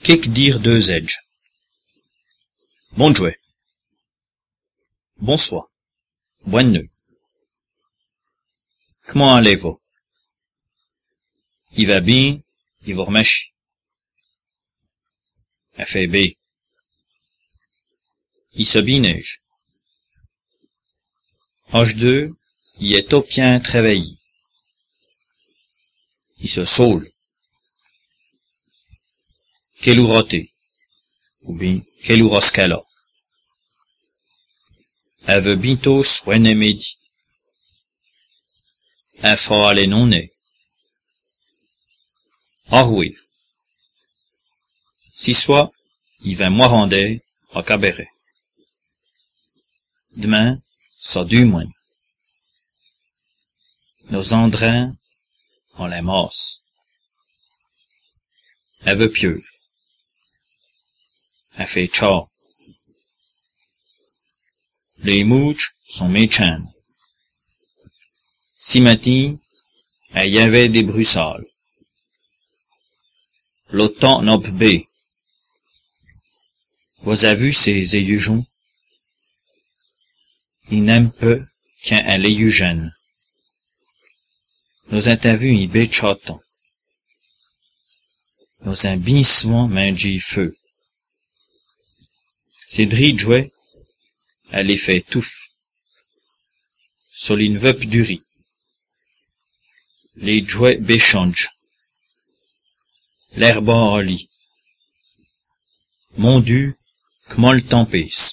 Qu'est-ce dire deux edges? Bon jouet. Bonsoir. Bonne nuit. Comment allez-vous? Il va bien, il vous remercie. FAB. Il se bineige. H2, il est au bien travaillé. Il se saoule. Quel ou raté? Ou bien, quel ou rascala? Elle veut bientôt soigner midi. Elle faut aller non né. Ah oui. Si soit, il va moirander au cabaret. Demain, ça du moins. Nos andrins, on les masse. Elle veut pieuvre. Elle fait tchao. Les mouches sont méchants. Si matin, il y avait des brussales. L'automne n'a pas bé. Vous avez vu ces élugeons? Ils n'aiment peu quand elle est jeune. Nous avons vu un bé chaton. Nous avons bien souvent mangé feu. Ces dris jouets, elle les fait touffe. Sur une veut du riz. Les jouets béchangent. L'herbe en lit. Mon Dieu, comment le temps pèse.